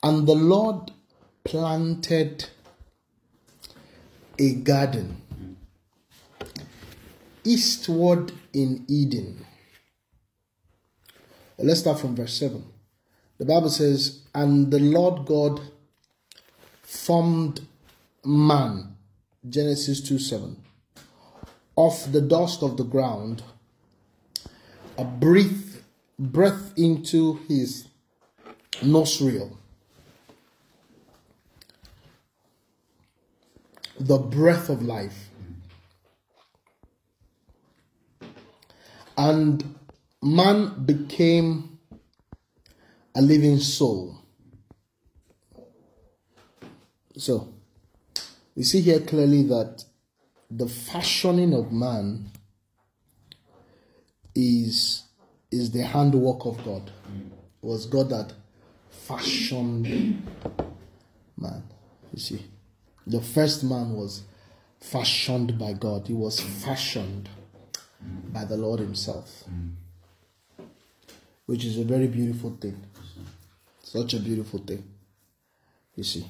And the Lord planted a garden eastward in Eden. Let's start from verse 7. The Bible says, and the Lord God formed man, Genesis 2:7, of the dust of the ground, breathed into his nostril the breath of life, and man became a living soul. So, we see here clearly that the fashioning of man is the handwork of God. It was God that fashioned man. You see, the first man was fashioned by God. He was fashioned by the Lord himself, which is a very beautiful thing. Such a beautiful thing. You see,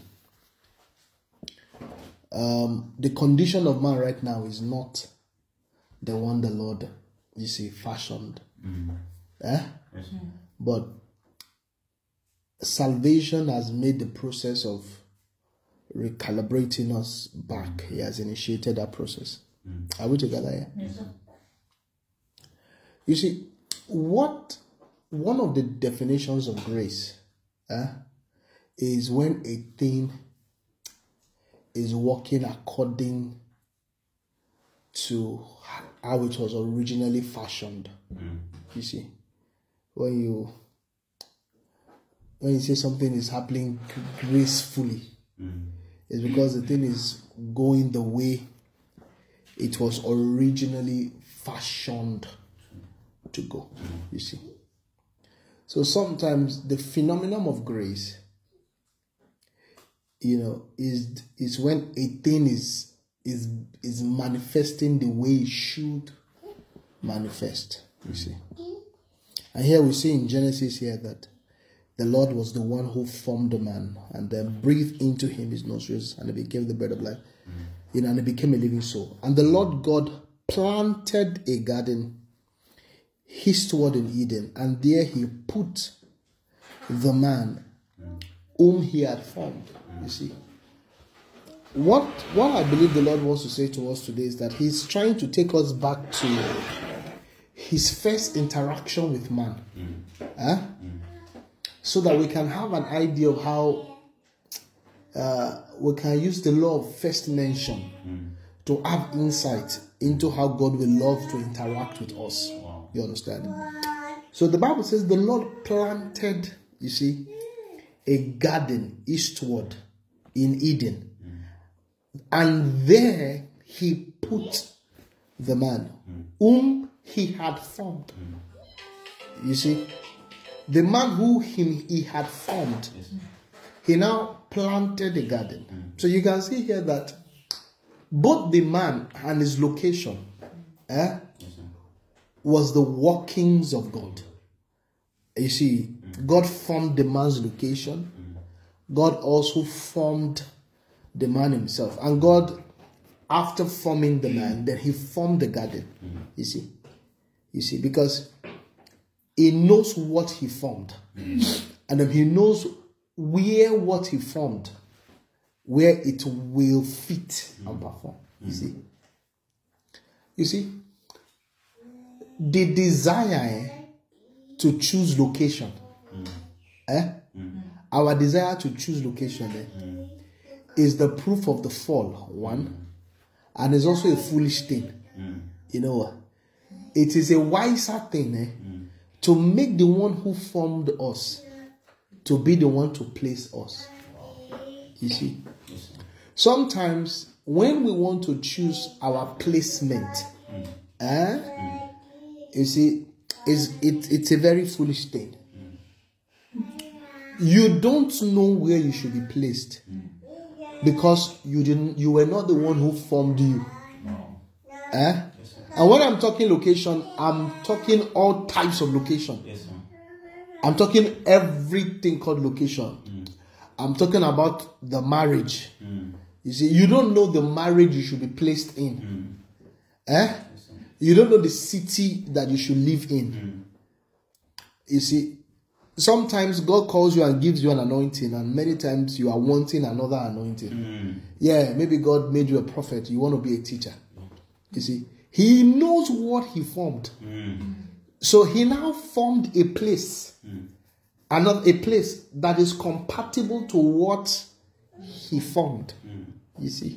the condition of man right now is not the one the Lord, you see, fashioned. But salvation has made the process of recalibrating us back. He has initiated that process. Are we together here? Yes, sir. You see, one of the definitions of grace is when a thing is working according to how it was originally fashioned. You see, when you say something is happening gracefully, it's because the thing is going the way it was originally fashioned to go. You see, so sometimes the phenomenon of grace, is when a thing is manifesting the way it should manifest. You see, and here we see in Genesis here that the Lord was the one who formed the man and then breathed into him his nostrils, and it became the breath of life. And it became a living soul. And the Lord God planted a garden eastward in Eden, and there he put the man whom he had formed. You see, what I believe the Lord wants to say to us today is that he's trying to take us back to his first interaction with man, so that we can have an idea of how we can use the law of first mention to have insight into how God will love to interact with us. You understand? So the Bible says the Lord planted, you see, a garden eastward in Eden. And there he put the man whom he had formed. You see, the man who he had formed, he now planted a garden. So you can see here that both the man and his location was the workings of God. You see, God formed the man's location. God also formed the man himself. And God, after forming the man, then he formed the garden. You see, because he knows what he formed. And then he knows where what he formed, where it will fit and perform. You see, the desire to choose location, our desire to choose location is the proof of the fall, one, and is also a foolish thing. You know what? It is a wiser thing to make the one who formed us to be the one to place us. You see, sometimes when we want to choose our placement, you see, it's a very foolish thing. You don't know where you should be placed because you were not the one who formed you. And when I'm talking location, I'm talking all types of location. I'm talking everything called location. I'm talking about the marriage. You see, you don't know the marriage you should be placed in. You don't know the city that you should live in. You see, sometimes God calls you and gives you an anointing, and many times you are wanting another anointing. Yeah, maybe God made you a prophet. You want to be a teacher. You see, He knows what He formed. So He now formed a place. Another a place that is compatible to what He formed. You see?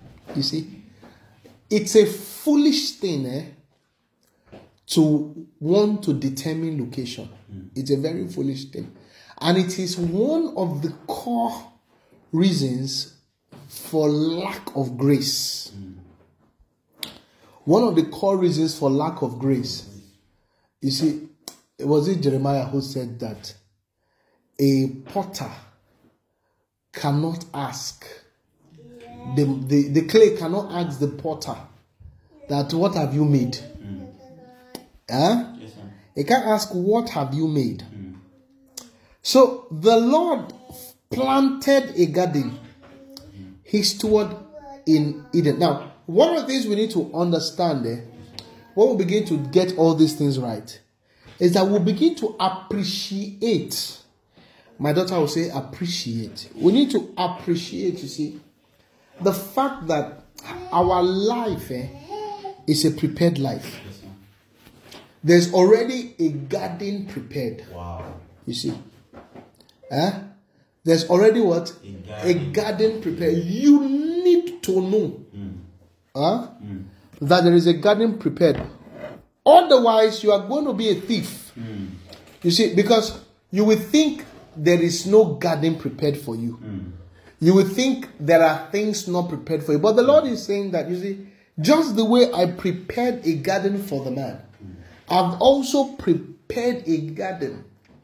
It's a foolish thing to want to determine location. It's a very foolish thing. And it is one of the core reasons for lack of grace. One of the core reasons for lack of grace. You see, was it Jeremiah who said that a potter cannot ask, the clay cannot ask the potter that what have you made? Yes, sir. He can't ask what have you made. So the Lord planted a garden, His steward in Eden. Now, one of the things we need to understand when we begin to get all these things right, is that we'll begin to appreciate. My daughter will say appreciate. We need to appreciate, you see, the fact that our life is a prepared life. There's already a garden prepared. Wow. You see. There's already what? A garden prepared. You need to know that there is a garden prepared. Otherwise, you are going to be a thief. You see, because you will think there is no garden prepared for you. You will think there are things not prepared for you. But the Lord is saying that, you see, just the way I prepared a garden for the man, I've also prepared a garden.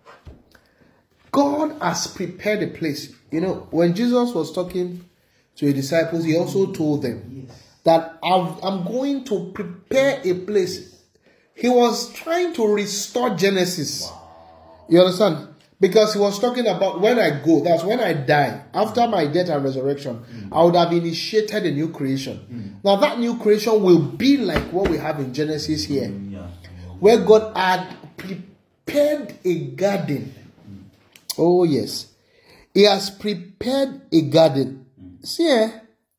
God has prepared a place. You know, when Jesus was talking to His disciples, He also told them that I'm going to prepare a place. He was trying to restore Genesis. You understand? Because He was talking about when I go, that's when I die. After my death and resurrection, I would have initiated a new creation. Now that new creation will be like what we have in Genesis here. Where God had prepared a garden. Oh yes. He has prepared a garden. See,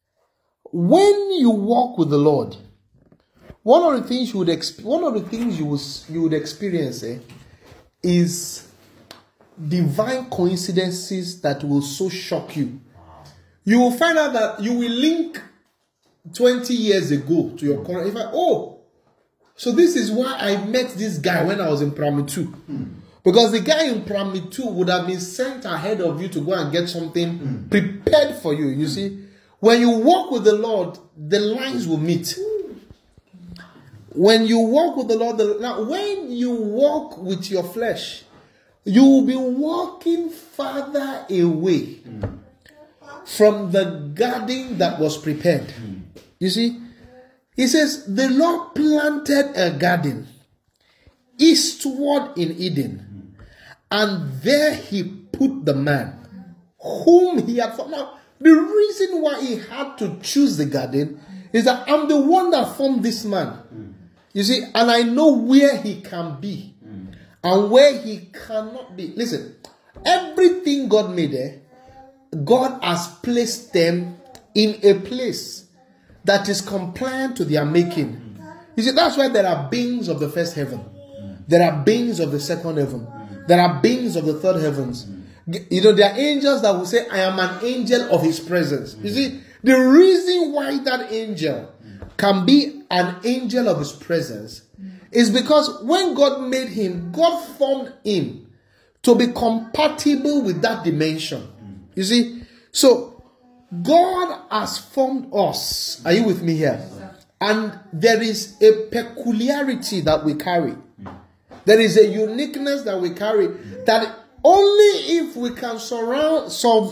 when you walk with the Lord, one of the things you would experience is divine coincidences that will so shock you. You will find out that you will link 20 years ago to your current. So this is why I met this guy when I was in primary 2. Because the guy in primary 2 would have been sent ahead of you to go and get something prepared for you. You see, when you walk with the Lord, the lines will meet. When you walk with the Lord, now when you walk with your flesh, you will be walking farther away from the garden that was prepared. You see, He says, the Lord planted a garden eastward in Eden, and there He put the man whom He had formed. Now, the reason why He had to choose the garden is that I'm the one that formed this man. You see, and I know where he can be and where he cannot be. Listen, everything God made God has placed them in a place that is compliant to their making. You see, that's why there are beings of the first heaven. There are beings of the second heaven. There are beings of the third heavens. You know, there are angels that will say, I am an angel of His presence. You see, the reason why that angel can be an angel of His presence is because when God made him, God formed him to be compatible with that dimension. You see, so God has formed us. Are you with me here? And there is a peculiarity that we carry. There is a uniqueness that we carry that only if we can surrender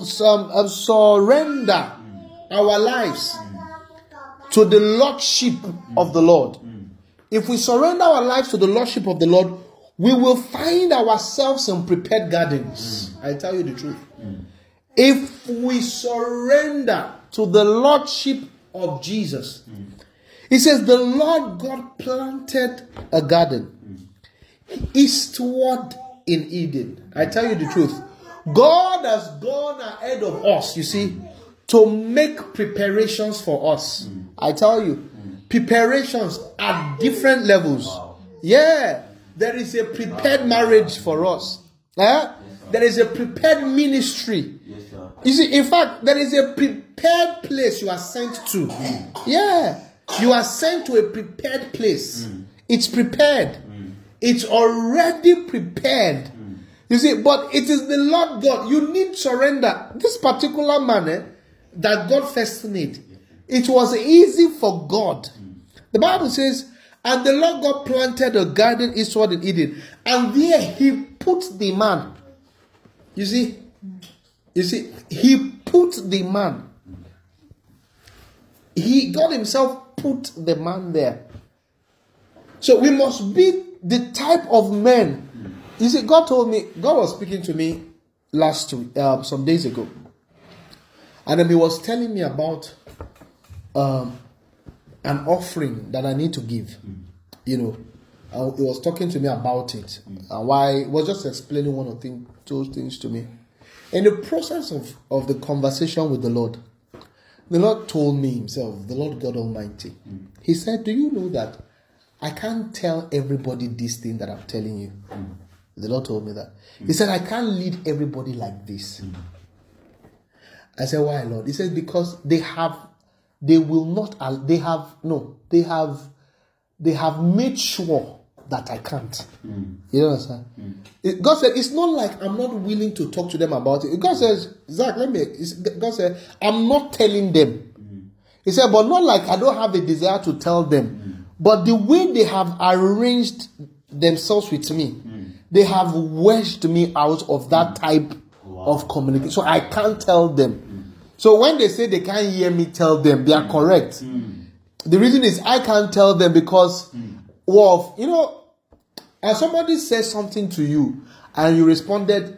our lives to the Lordship of the Lord. If we surrender our lives to the Lordship of the Lord, we will find ourselves in prepared gardens. I tell you the truth. If we surrender to the Lordship of Jesus, he says the Lord God planted a garden eastward in Eden. I tell you the truth. God has gone ahead of us, you see, to make preparations for us. I tell you, preparations at different levels. Yeah, there is a prepared marriage for us. There is a prepared ministry. You see, in fact, there is a prepared place you are sent to. Yeah, you are sent to a prepared place. It's prepared. It's already prepared. You see, but it is the Lord God. You need surrender. This particular man that God first made, it was easy for God. The Bible says, and the Lord God planted a garden eastward in Eden, and there he put the man. You see, he put the man. God himself put the man there. So we must be the type of men. You see, God was speaking to me last week, some days ago. And then he was telling me about an offering that I need to give. You know, he was talking to me about it. And why, he was just explaining one of those things to me. In the process of the conversation with the Lord told me himself, the Lord God Almighty, he said, do you know that I can't tell everybody this thing that I'm telling you? The Lord told me that. He said, I can't lead everybody like this. I said, why, Lord? He said, because they have made sure that I can't. You understand? God said, it's not like I'm not willing to talk to them about it. God says, Zach, God said, I'm not telling them. He said, but not like I don't have a desire to tell them. But the way they have arranged themselves with me, they have wedged me out of that type of communication. So I can't tell them. So when they say they can't hear me tell them, they are correct. The reason is I can't tell them because as somebody says something to you and you responded,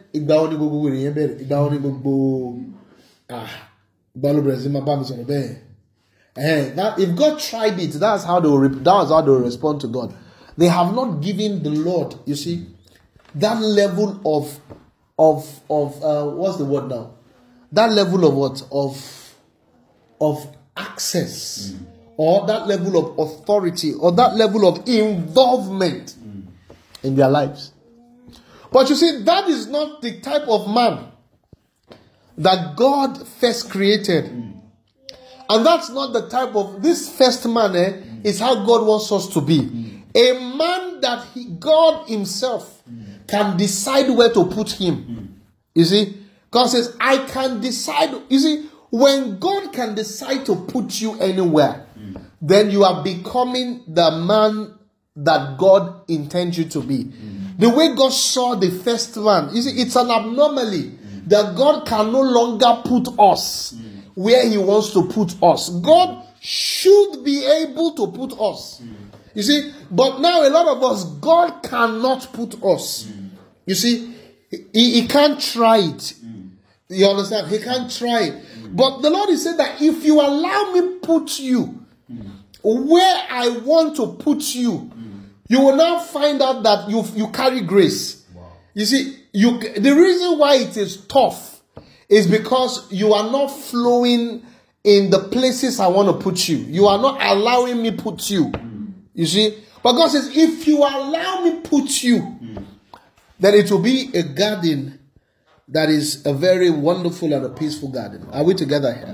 that if God tried it, that's how they will respond to God. They have not given the Lord, you see, that level of what's the word now? That level of what? Of access, or that level of authority, or that level of involvement in their lives. But you see, that is not the type of man that God first created. And that's not the type of, this first man is how God wants us to be. A man that God himself can decide where to put him. You see, God says, I can decide. You see, when God can decide to put you anywhere, then you are becoming the man that God intends you to be. The way God saw the first man, you see, it's an abnormality that God can no longer put us where he wants to put us. God should be able to put us. You see, but now a lot of us, God cannot put us. You see, he can't try it. You understand? He can't try it. But the Lord is saying that if you allow me put you where I want to put you, you will now find out that you carry grace. Wow. You see, the reason why it is tough is because you are not flowing in the places I want to put you. You are not allowing me put you. You see? But God says, if you allow me put you, then it will be a garden that is a very wonderful and a peaceful garden. Are we together here?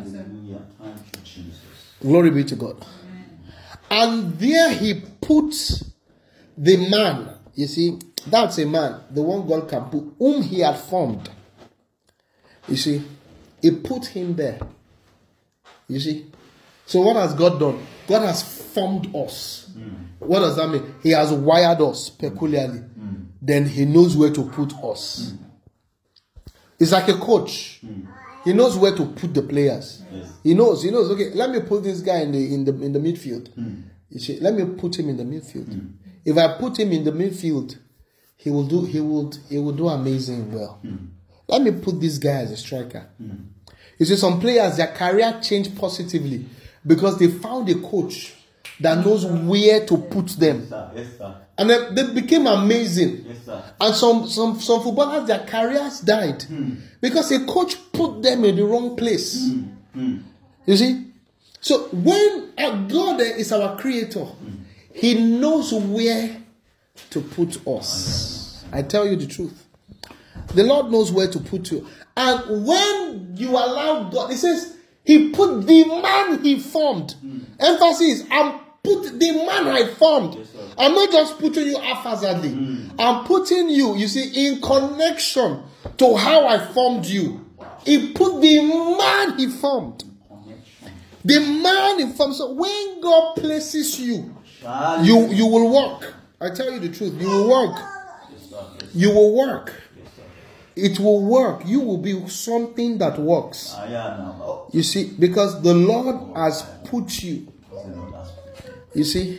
Glory be to God. And there he puts the man. You see, that's a man, the one God can put, whom he had formed. You see, he put him there. You see? So what has God done? God has formed us. What does that mean? He has wired us peculiarly. Then he knows where to put us. It's like a coach. He knows where to put the players. Yes. He knows. Okay, let me put this guy in the midfield. You see, let me put him in the midfield. If I put him in the midfield, he will do amazing well. let me put this guy as a striker. You see, some players, their career changed positively because they found a coach that knows where to put them. Yes, sir. And then they became amazing. Yes, sir. And some footballers, their careers died because a coach put them in the wrong place. You see? So when God is our creator, he knows where to put us. I tell you the truth. The Lord knows where to put you. And when you allow God, he says, he put the man he formed. Emphasis, I'm put the man I formed. Yes, I'm not just putting you haphazardly. I'm putting you, you see, in connection to how I formed you. He put the man he formed. The man he formed. So when God places you, you will work. I tell you the truth. You will work. You will work. It will work. You will be something that works. You see, because the Lord has put you. You see,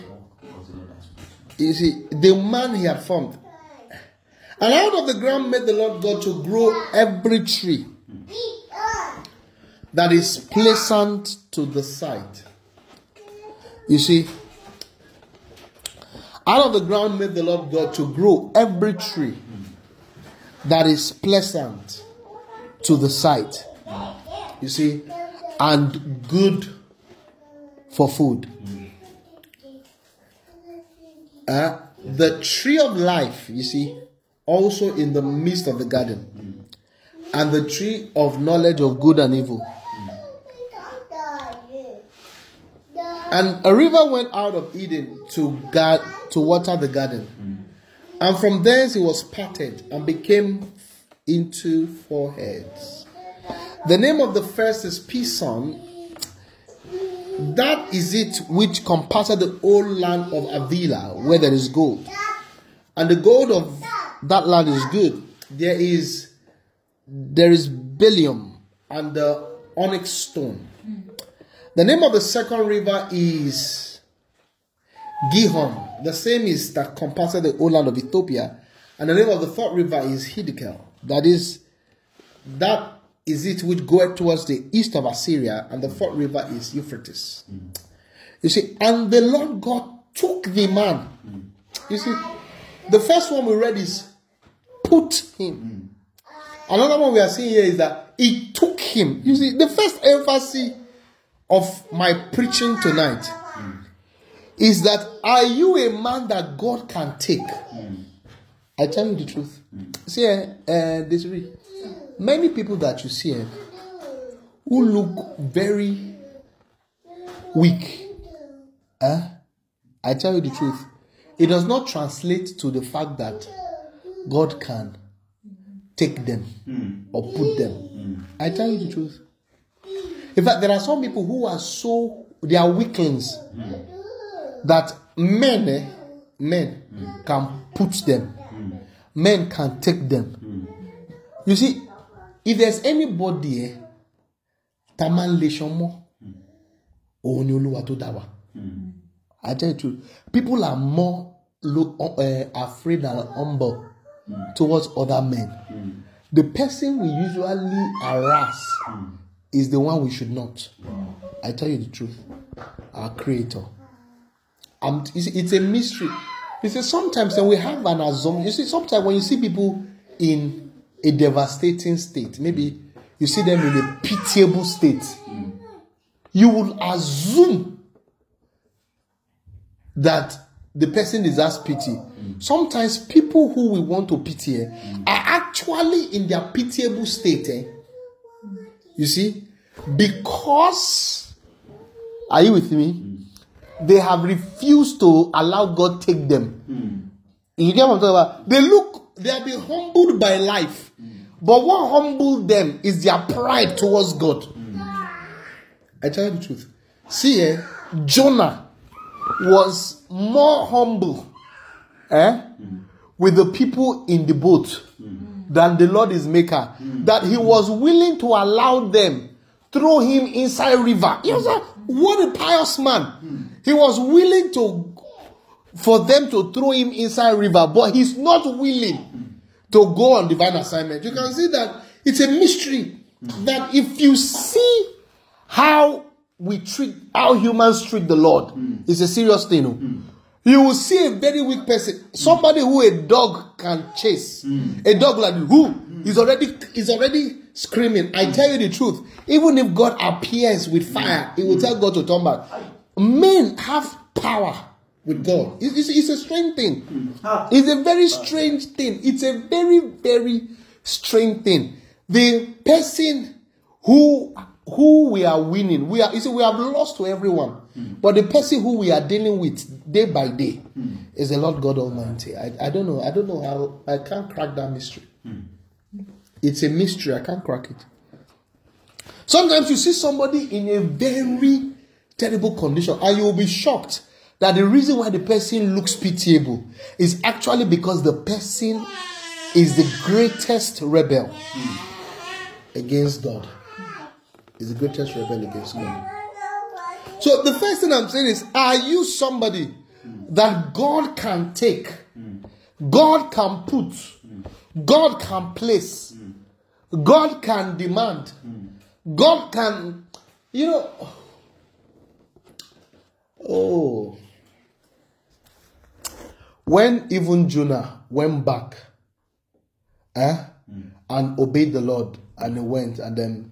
the man he had formed. And out of the ground made the Lord God to grow every tree that is pleasant to the sight. You see, out of the ground made the Lord God to grow every tree that is pleasant to the sight. You see, and good for food. The tree of life, you see, also in the midst of the garden, and the tree of knowledge of good and evil. And a river went out of Eden to water the garden, and from thence it was parted and became into 4 heads. The name of the first is Pison. That is it which compassed the whole land of Avila, where there is gold. And the gold of that land is good. There is bdellium and the onyx stone. The name of the second river is Gihon. The same is that compassed the whole land of Ethiopia. And the name of the fourth river is Hiddekel. That is it which goeth towards the east of Assyria, and the fourth river is Euphrates. You see, and the Lord God took the man. You see, the first one we read is put him. Another one we are seeing here is that he took him. You see, the first emphasis of my preaching tonight is that, are you a man that God can take? I tell you the truth. See, Desiree, many people that you see who look very weak, I tell you the truth, it does not translate to the fact that God can take them or put them. I tell you the truth. In fact, there are some people who are they are weaklings that men can put them. Men can take them. You see, if there's anybody, Taman Leshomo, Onyoluwa to Dawa. I tell you the truth. People are more afraid and humble towards other men. The person we usually harass is the one we should not. I tell you the truth. Our Creator. It's a mystery. You see, sometimes when we have an assumption, you see, sometimes when you see people in a devastating state, maybe you see them in a pitiable state, you will assume that the person deserves pity. Sometimes people who we want to pity are actually in their pitiable state. You see, because, are you with me? They have refused to allow God take them. You get what I'm talking about? They have been humbled by life. But what humbled them is their pride towards God. I tell you the truth. See, Jonah was more humble with the people in the boat than the Lord his maker. That he was willing to allow them throw him inside river. You know, what a pious man. He was willing for them to throw him inside river, but he's not willing to go on divine assignment. You can see that It's a mystery that if you see how humans treat the Lord, it's a serious thing. You will see a very weak person, somebody who a dog can chase, a dog like who is already screaming. I tell you the truth, even if God appears with fire, he will tell God to turn back. Men have power with God. It's a strange thing. It's a very strange thing. It's a very, very strange thing. The person who we are winning, we have lost to everyone. But the person who we are dealing with day by day is the Lord God Almighty. I don't know how, I can't crack that mystery. It's a mystery, I can't crack it. Sometimes you see somebody in a very terrible condition and you will be shocked that the reason why the person looks pitiable is actually because the person is the greatest rebel against God. Is the greatest rebel against God. So the first thing I'm saying is, are you somebody that God can take, God can put, God can place, God can demand, God can, when even Jonah went back and obeyed the Lord, and he went and then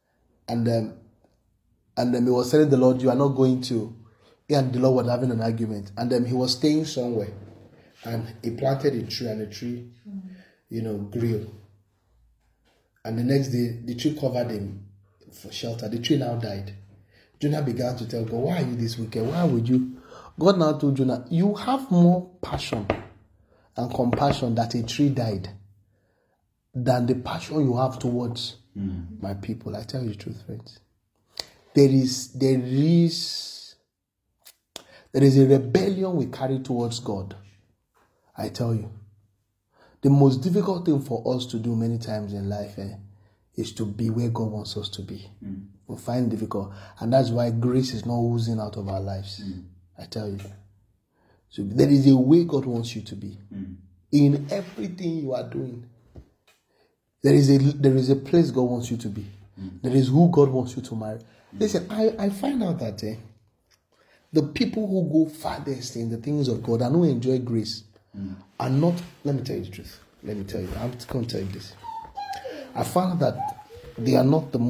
he was telling the Lord, you are not going to. He and the Lord were having an argument. And then he was staying somewhere. And he planted a tree, and the tree, grew. And the next day, the tree covered him for shelter. The tree now died. Jonah began to tell God, why are you this wicked? Why would you? God now told Jonah, you have more passion and compassion that a tree died than the passion you have towards my people. I tell you the truth, friends. There is a rebellion we carry towards God. I tell you. The most difficult thing for us to do many times in life is to be where God wants us to be. We find it difficult. And that's why grace is not oozing out of our lives. I tell you. So there is a way God wants you to be. In everything you are doing. There is a place God wants you to be. There is who God wants you to marry. Listen, I find out that the people who go farthest in the things of God and who enjoy grace are not, let me tell you the truth. I'm just going to tell you this. I found that they are not the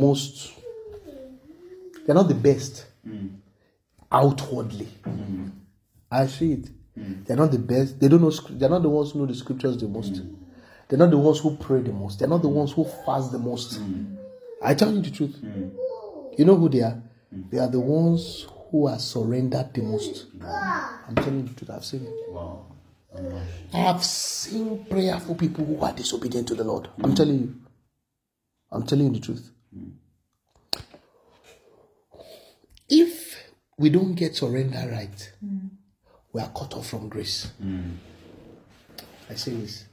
best outwardly. I see it. They're not the best. They don't know. They're not the ones who know the scriptures the most. They're not the ones who pray the most. They're not the ones who fast the most. I tell you the truth. You know who they are? They are the ones who are surrendered the most. I'm telling you the truth. I've seen it. Wow. I have seen prayerful people who are disobedient to the Lord. I'm telling you. I'm telling you the truth. If we don't get surrender right, we are cut off from grace. I say this.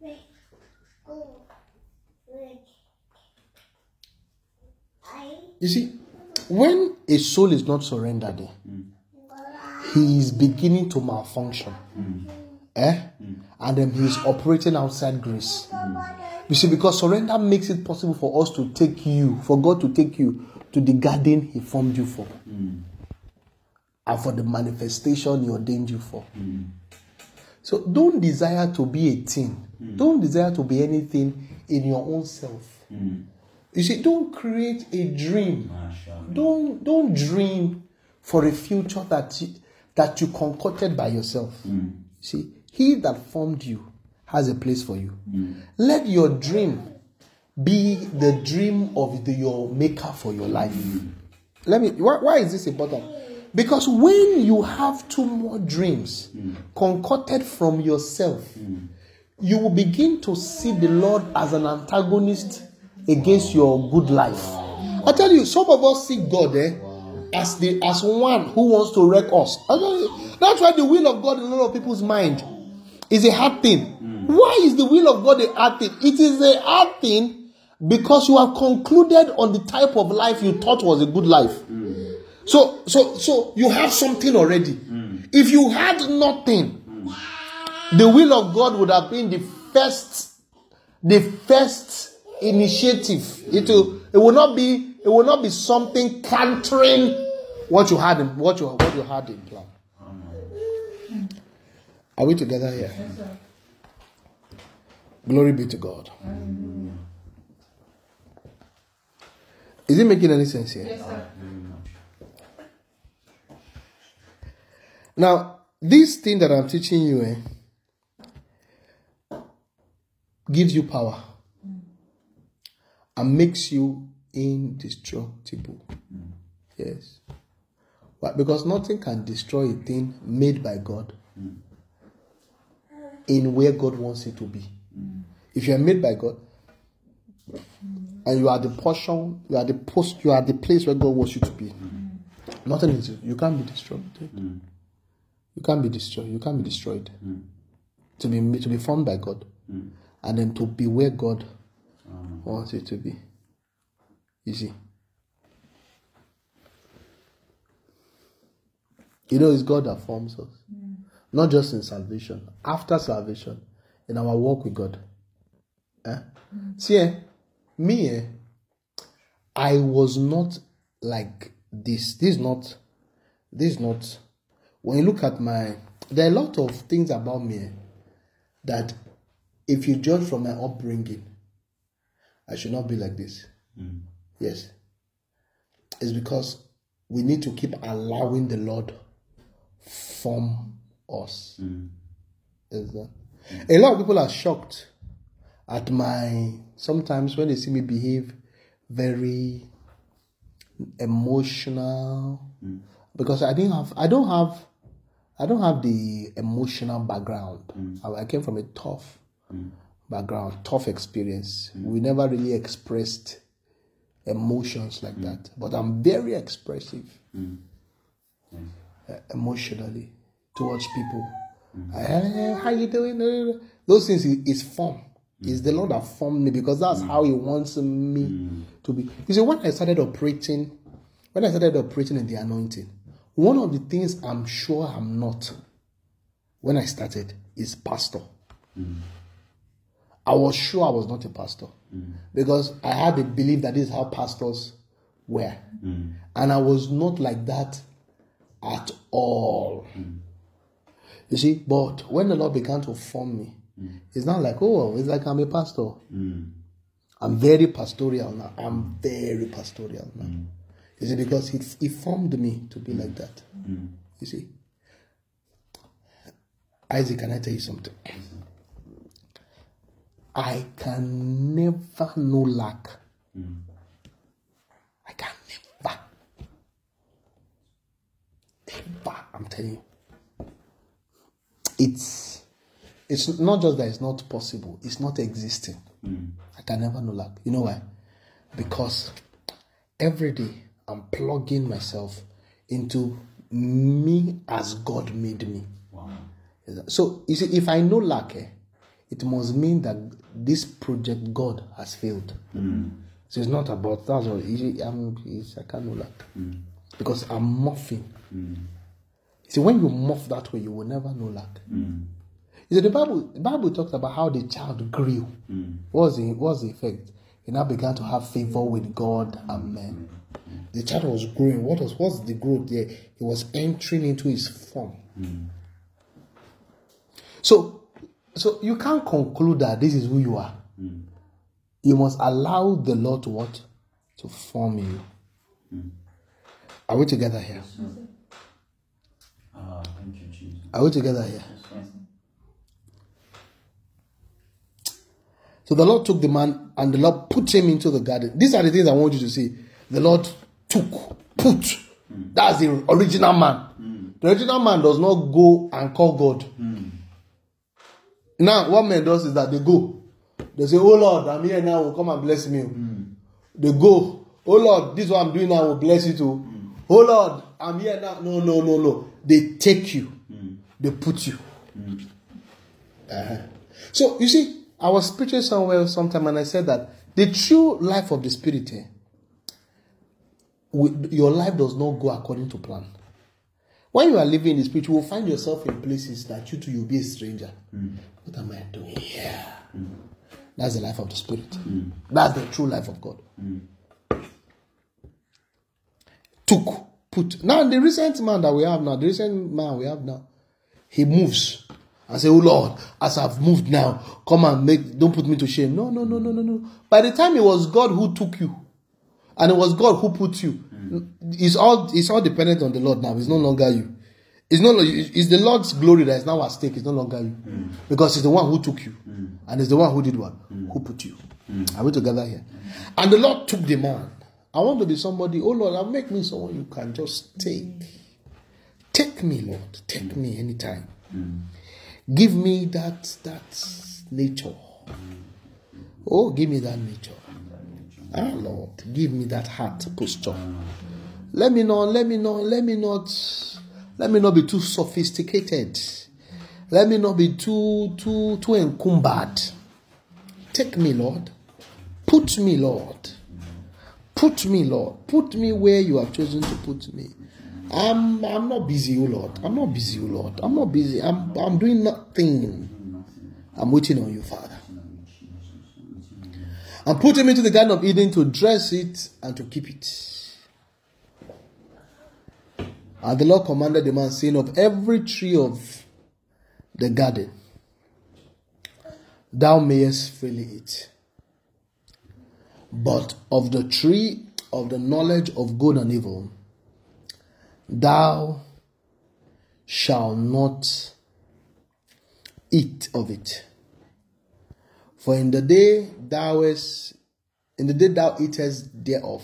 You see, when a soul is not surrendered, he is beginning to malfunction. And then he is operating outside grace. You see, because surrender makes it possible for us to take you, for God to take you to the garden he formed you for. And for the manifestation he ordained you for. So don't desire to be a thing. Don't desire to be anything in your own self. You see, don't create a dream. Don't dream for a future that you concocted by yourself. See, he that formed you has a place for you. Let your dream be the dream of your maker for your life. Why is this important? Because when you have two more dreams concocted from yourself, you will begin to see the Lord as an antagonist against your good life. I tell you, some of us see God as one who wants to wreck us. That's why the will of God in a lot of people's mind is a hard thing. Why is the will of God a hard thing? It is a hard thing because you have concluded on the type of life you thought was a good life. So you have something already. If you had nothing, the will of God would have been the first initiative. It will not be something countering what you had in plan. Are we together here? Yes, sir. Glory be to God. Is it making any sense here? Yes, sir. Now, this thing that I'm teaching you gives you power and makes you indestructible. Yes. But because nothing can destroy a thing made by God in where God wants it to be. If you are made by God and you are the portion, you are the place where God wants you to be, nothing is, you can't be destroyed. You can't be destroyed. You can't be destroyed. To be formed by God, and then to be where God wants it to be. You see. You know, it's God that forms us. Not just in salvation. After salvation, in our walk with God. See, me, I was not like this. This is not. When you look at there are a lot of things about me that if you judge from my upbringing, I should not be like this. Yes. It's because we need to keep allowing the Lord form us. Is that? A lot of people are shocked at sometimes when they see me behave very emotional, because I don't have the emotional background. I came from a tough background, tough experience. We never really expressed emotions like that, but I'm very expressive emotionally towards people. How you doing? Those things is form. It's the Lord that formed me, because that's how He wants me to be. You see, when I started operating in the anointing, one of the things I'm sure I'm not when I started is pastor. I was sure I was not a pastor because I had a belief that this is how pastors were. And I was not like that at all. You see, but when the Lord began to form me, it's not like, it's like I'm a pastor. I'm very pastoral now. You see, because he formed me to be like that. You see. Isaac, can I tell you something? I can never know lack. I can never. Ever, I'm telling you. It's not just that it's not possible, it's not existing. I can never know lack. You know why? Because every day I'm plugging myself into me as God made me. Wow. So, you see, if I know lack, it must mean that this project God has failed. So it's not about that. I can't know lack. Because I'm morphing. See, when you morph that way, you will never know lack. You see, the Bible talks about how the child grew. What was the effect? He now began to have favor with God and men. The child was growing. What's the growth there? He was entering into his form. So you can't conclude that this is who you are. You must allow the Lord to form you. Are we together here? Thank you, Jesus. Are we together here? So the Lord took the man and the Lord put him into the garden. These are the things I want you to see. The Lord put. That's the original man. The original man does not go and call God. Now, what man does is that they go. They say, oh Lord, I'm here now, will come and bless me. They go. Oh Lord, this is what I'm doing now, will bless you too. Oh Lord, I'm here now. No. They take you. They put you. So, you see, I was preaching somewhere sometime and I said that the true life of the Spirit, your life does not go according to plan. When you are living in the Spirit, you will find yourself in places that you'll be a stranger. What am I doing here? That's the life of the Spirit. That's the true life of God. Now the recent man we have now, he moves and say, "Oh Lord, as I've moved now, come and don't put me to shame." No. By the time it was God who took you, and it was God who put you, it's all dependent on the Lord now. It's no longer you. It's the Lord's glory that is now at stake. It's no longer you, because it's the one who took you, and it's the one who did what, who put you. Are we together here? And the Lord took the man. I want to be somebody. Oh Lord, make me someone you can just take. Take me, Lord. Take me anytime. Give me that nature. Oh, give me that nature. Lord, give me that heart posture. Let me not be too sophisticated. Let me not be too encumbered. Take me, Lord. Put me, Lord. Put me, Lord. Put me where you have chosen to put me. I'm not busy, oh Lord. I'm not busy, oh Lord. I'm not busy. I'm doing nothing. I'm waiting on you, Father. And put him into the Garden of Eden to dress it and to keep it. And the Lord commanded the man, saying, of every tree of the garden thou mayest freely eat, but of the tree of the knowledge of good and evil thou shalt not eat of it. For in the day thou eatest thereof,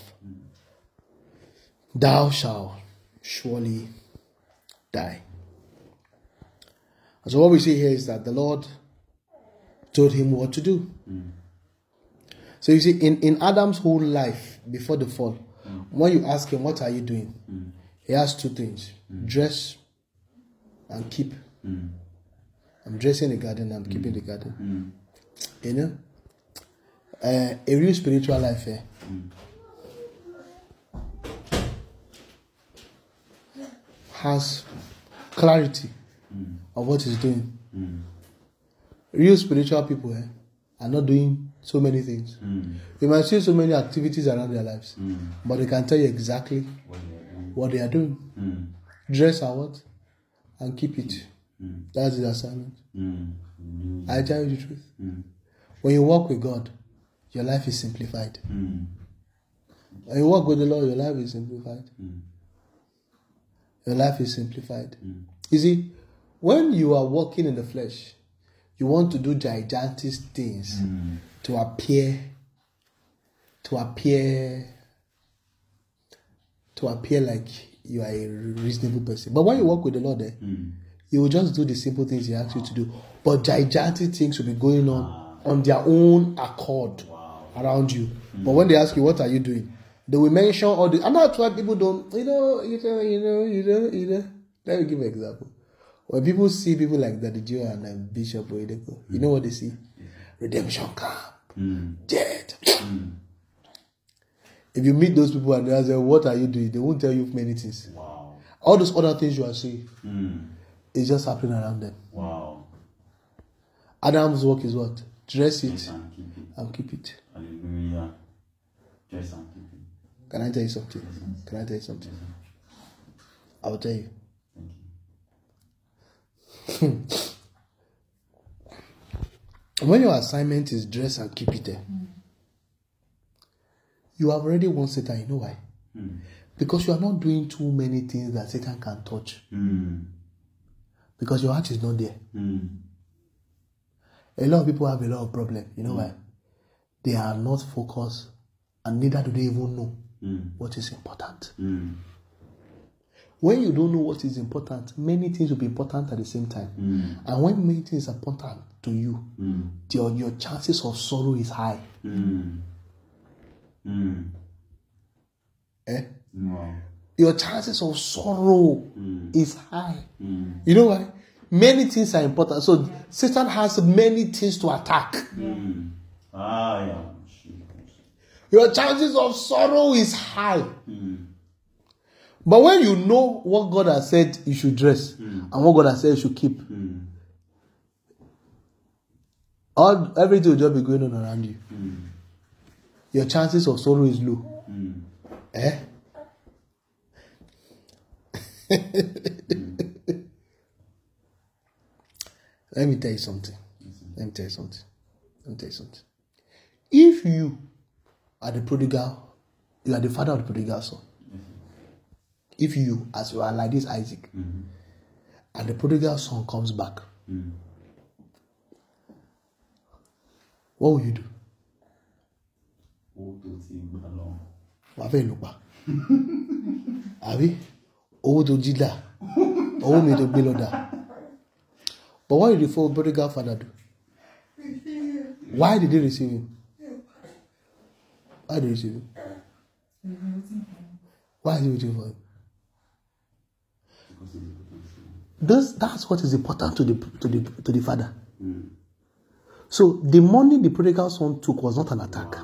thou shalt surely die. And so what we see here is that the Lord told him what to do. So you see, in Adam's whole life before the fall, when you ask him, what are you doing? He has two things: dress and keep. I'm dressing the garden, I'm keeping the garden. You know? A real spiritual life here. Has clarity of what he's doing. Real spiritual people are not doing so many things. You might see so many activities around their lives, but they can tell you exactly what they are doing. Dress and what? And keep it. That's the assignment. I tell you the truth. When you walk with God, your life is simplified. When you walk with the Lord, your life is simplified. Your life is simplified. You see, when you are walking in the flesh, you want to do gigantic things to appear like you are a reasonable person. But when you walk with the Lord, you will just do the simple things He asks you to do. But gigantic things will be going on their own accord around you. But when they ask you, what are you doing? They will mention all the... And that's why people don't... You know. Let me give an example. When people see people like Daddy Joe and Bishop Oedeko, you know what they see? Redemption camp. Dead. If you meet those people and they ask them, what are you doing? They won't tell you many things. Wow. All those other things you are seeing is just happening around them. Wow. Adam's work is what? Dress it and keep it. Hallelujah. Dress and keep it. Can I tell you something? I will tell you. When your assignment is dress and keep it there, you have already won Satan. You know why? Because you are not doing too many things that Satan can touch. Because your heart is not there. A lot of people have a lot of problems. You know why? They are not focused, and neither do they even know what is important. When you don't know what is important, many things will be important at the same time. And when many things are important to you, your chances of sorrow is high. Wow. Your chances of sorrow is high. You know why? Many things are important. So Satan has many things to attack. Yeah. Your chances of sorrow is high. But when you know what God has said you should dress and what God has said you should keep, Everything will just be going on around you. Your chances of sorrow is low. Eh? Let me tell you something. If you are the prodigal, you are the father of the prodigal son. If you, as you are like this Isaac, and the prodigal son comes back, what will you do? Wàá fẹ́ lù pa. Àbí? Owó tó jí dà. Owó mi tó gbé lọ dà. But what did the prodigal father do? Why did he receive him? Why did he receive him? Why is he waiting for him? That's what is important to the father. So the money the prodigal son took was not an attack.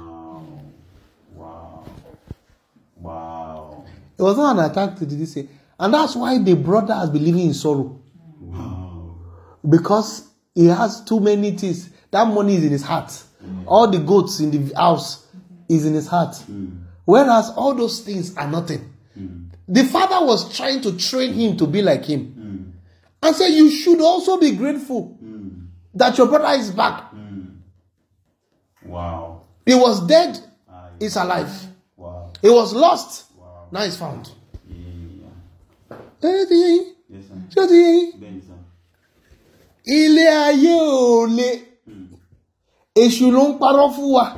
Wow. It was not an attack to this say. And that's why the brother has been living in sorrow. Wow. Because he has too many things. That money is in his heart. All the goats in the house is in his heart. Whereas all those things are nothing. The father was trying to train him to be like him. And said, you should also be grateful that your brother is back. Wow. He was dead. He's alive. Wow. He was lost. Wow. Now he's found. Yes, sir. Bẹ́ẹ̀ni, sir. Ilé ayé ò le. Èṣù ló ń parọ́ fún wa.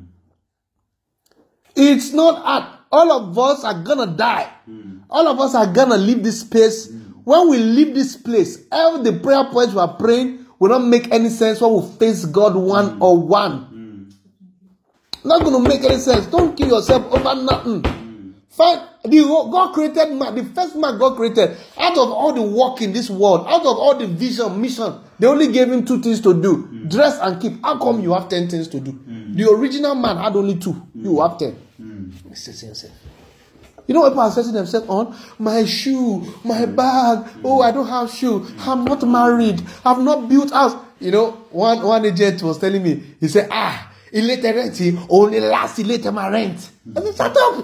It's not hard. All of us are gonna die. All of us are gonna leave this place. When we leave this place, all the prayer points we are praying will not make any sense when we face God one-on-one. Not gonna make any sense. Don't kill yourself over nothing. Find God created man. The first man God created, out of all the work in this world, out of all the vision, mission, they only gave him 2 things to do: dress and keep. How come you have 10 things to do? The original man had only 2. You have 10. Assess yourself. You know what people are assessing themselves on? My shoe, my bag. Oh, I don't have shoe. I'm not married. I've not built house. You know, one agent was telling me, he said, ilé tẹ́ rent only last ilé tẹ́ máa rent. I said, shut up.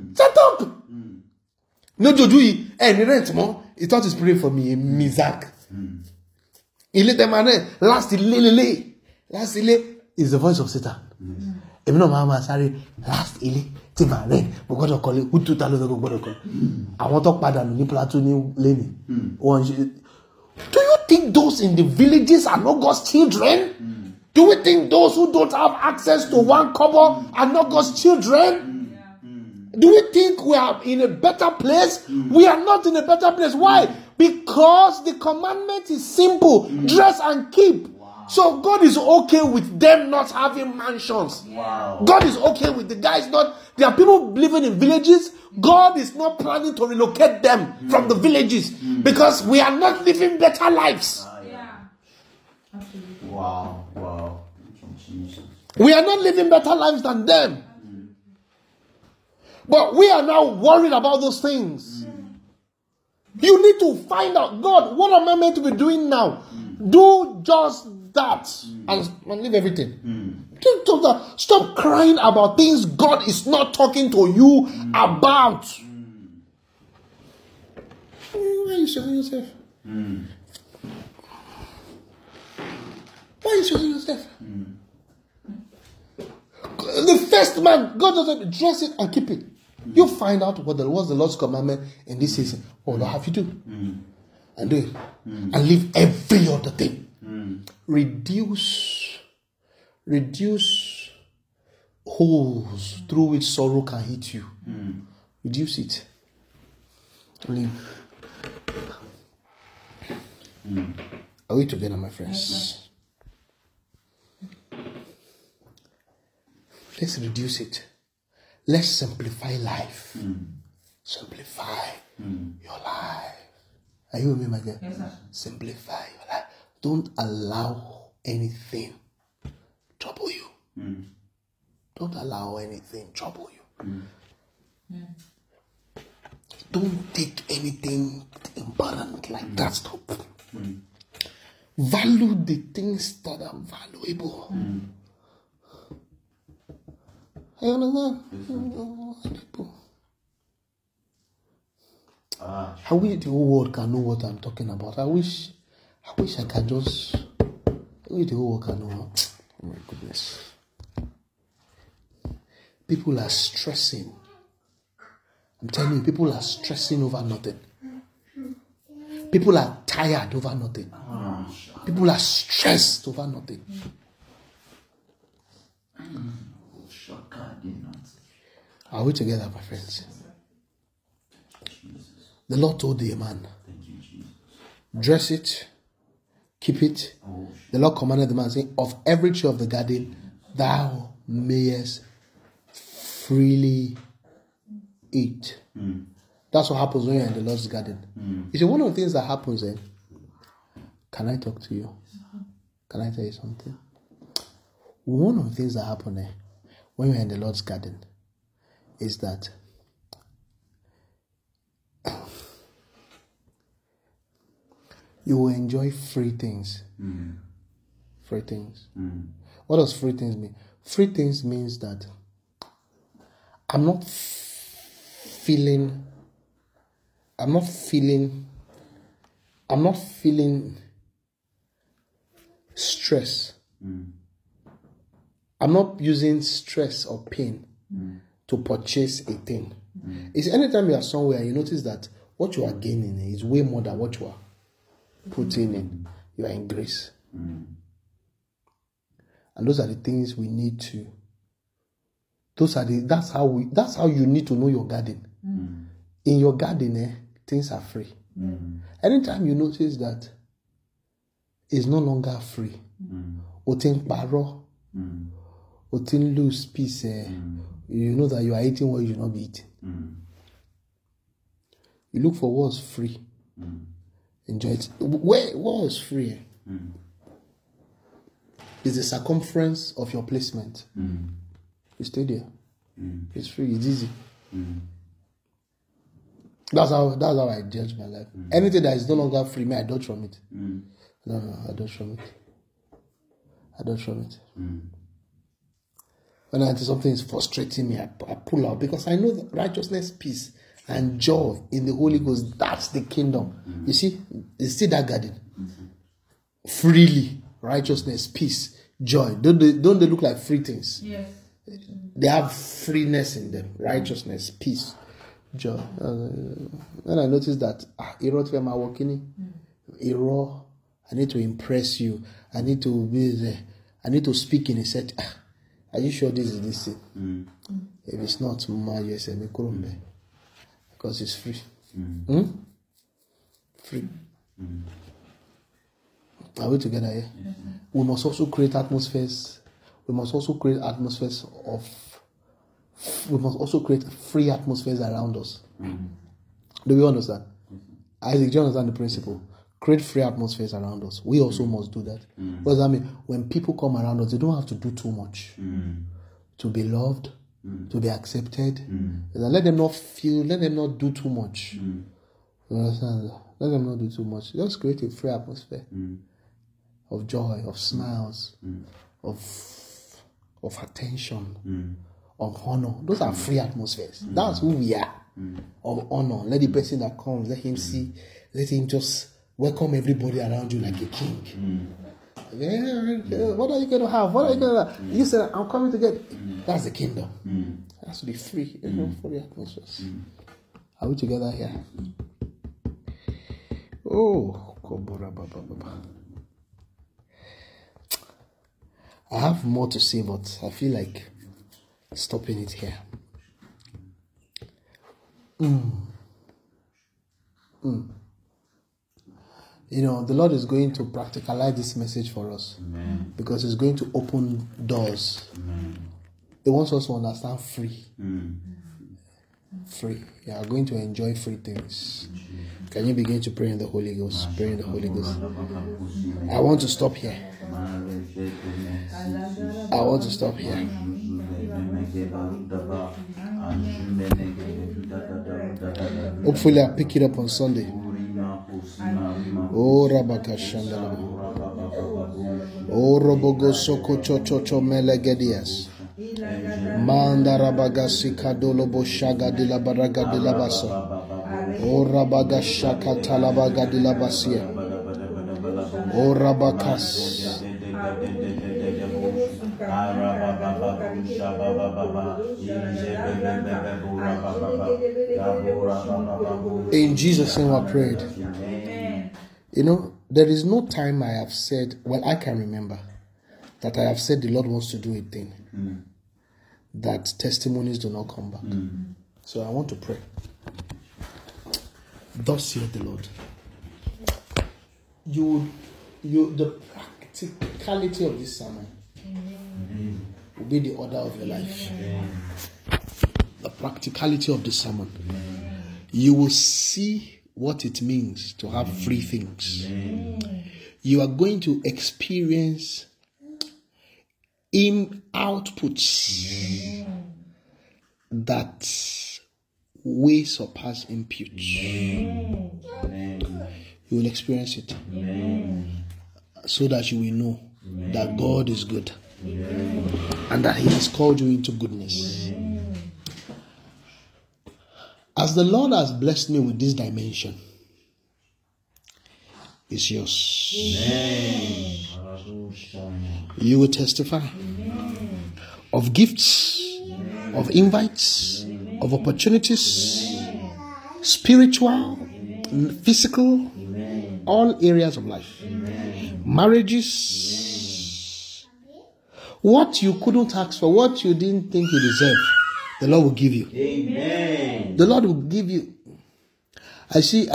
No joju yìí, ní rent mọ́. He thought he's praying for me, Mizak. Ilé tẹ́ máa rent, last ilé. Last ilé is the voice of Satan. Èmi náà máa sáré last ilé tí màá rent. Mo gbọ́dọ̀ kọ́lé, who tó ta ló fẹ́ kó gbọ́dọ̀ kọ́. Àwọn tó padà nù ní Plateau ní lẹ́nì. Do you think those in the villages are not God's children? Do we think those who don't have access to 1 kobo are not God's children? Do we think we are in a better place? We are not in a better place. Why? Because the commandment is simple. Dress and keep. So God is okay with them not having mansions. Wow. God is okay with the guys not. There are people living in villages. God is not planning to relocate them from the villages because we are not living better lives. Wow. Jesus. We are not living better lives than them. But we are now worried about those things. You need to find out, God, what am I meant to be doing now? Do just that and leave everything. Do that. Stop crying about things God is not talking to you about. Why are you showing yourself? Why are you showing yourself? The first man, God doesn't dress it and keep it. You find out what was the Lord's commandment in this season. What do I have to do? And do it. And leave every other thing. Reduce holes through which sorrow can hit you. Reduce it. Leave. Are we together, my friends? Let's reduce it. Let's simplify life. Simplify your life. Are you with me, my dear? Yes, sir. Simplify your life. Don't allow anything trouble you. Don't allow anything trouble you. Don't take anything important like that. Stop. Value the things that are valuable. I understand. Valuable. I wish the whole world can know what I'm talking about. I wish I can just. I wish the whole world can know. Oh my goodness. People are stressing. I'm telling you, people are stressing over nothing. People are tired over nothing. People are stressed over nothing. Are we together, my friends? The Lord told the man, dress it, keep it. The Lord commanded the man, saying, of every tree of the garden thou mayest freely eat. That's what happens when you're in the Lord's garden. You see, one of the things that happens, can I talk to you? Can I tell you something? One of the things that happen when you're in the Lord's garden is that you will enjoy free things. Free things. What does free things mean? Free things means that I'm not feeling stress. I'm not using stress or pain to purchase a thing. It's anytime you are somewhere, you notice that what you are gaining is way more than what you are putting in. You are in grace. And those are the things we need to. That's how you need to know your garden. In your garden, things are free. Anytime you notice that it's no longer free, otin paro, otin lose peace, you know that you are eating what you should not be eating. You look for what's free. Enjoy it. What is free? Is the circumference of your placement. You stay there. It's free. It's easy. That's how I judge my life. Anything that is no longer free, I dodge from it. No, I dodge from it. When something is frustrating me, I pull out, because I know that righteousness, peace, and joy in the Holy Ghost, that's the kingdom. You see, it's still that garden. Freely, righteousness, peace, joy. Don't they look like free things? Yes. They have freeness in them. Righteousness, peace, joy. When I noticed that, I need to impress you. I need to be there. I need to speak in a set. Are you sure this is this thing? If it's not, because it's free. Free. Are we together here? We must also create atmospheres. We must also create free atmospheres around us. Do we understand? Isaac, do you understand the principle? Create free atmospheres around us. We also must do that. What does that mean? When people come around us, they don't have to do too much to be loved, to be accepted. Let them not do too much. You understand? Let them not do too much. Just create a free atmosphere of joy, of smiles, of attention, of honor. Those are free atmospheres. That's who we are. Of honor. Let the person that comes, let him see, let him just welcome everybody around you like a king. What are you going to have? What are you going to have? You said, I'm coming to get. That's the kingdom. It has to be free. Free atmospheres. Are we together here? Oh, I have more to say, but I feel like stopping it here. You know, the Lord is going to practicalize this message for us. Because He's going to open doors. He wants us to understand free. Free. You are going to enjoy free things. Can you begin to pray in the Holy Ghost? Pray in the Holy Ghost. I want to stop here. I want to stop here. Hopefully I'll pick it up on Sunday. Oh, Rabaka Shandala. O robogo soko chocho melegedias. Mandarabagasi kadolo boshaga de la baraga de la basa. O rabaga shaka talabaga de la basia. O rabakas. In Jesus' name I prayed. You know, there is no time I have said, well, I can remember, that I have said the Lord wants to do a thing, that testimonies do not come back. So I want to pray. Thus saith the Lord. The practicality of this sermon will be the order of your life. The practicality of this sermon. You will see what it means to have free things. You are going to experience outputs that way surpass inputs. You will experience it. So that you will know that God is good and that He has called you into goodness. As the Lord has blessed me with this dimension, it's yours. You will testify of gifts, of invites, of opportunities, spiritual, physical, all areas of life. Marriages. What you couldn't ask for, what you didn't think you deserve, the Lord will give you. Amen. The Lord will give you. I see,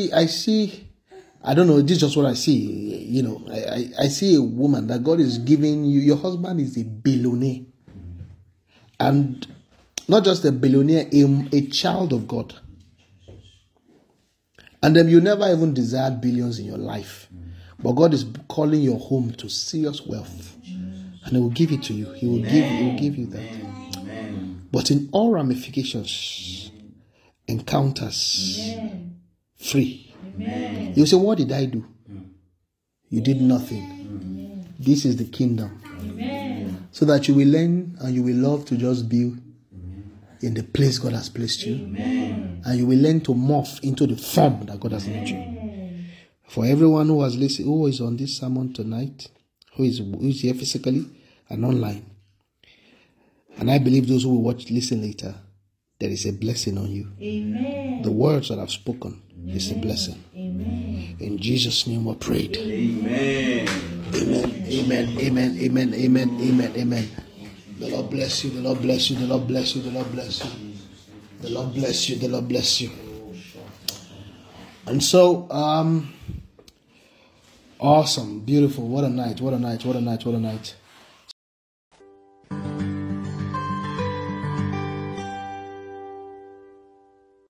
I don't know, this is just what I see. You know, I see a woman that God is giving you. Your husband is a billionaire. And not just a billionaire, a child of God. And then you never even desired billions in your life. But God is calling your home to serious wealth. And He will give it to you. He will give you that. Amen. But in all ramifications, encounters, free. Amen. You say, what did I do? You did nothing. This is the kingdom. Amen. So that you will learn and you will love to just be in the place God has placed you. Amen. And you will learn to morph into the form that God has made you. For everyone who has listened, who is on this sermon tonight, who is here physically and online, and I believe those who will listen later, there is a blessing on you. Amen. The words that I've spoken is a blessing. Amen. In Jesus' name we prayed. Amen. Amen. Amen. Amen. Amen. Amen. Amen. Amen. The Lord bless you. The Lord bless you. The Lord bless you. The Lord bless you. The Lord bless you. The Lord bless you. And so, awesome, beautiful. What a night. What a night. What a night. What a night.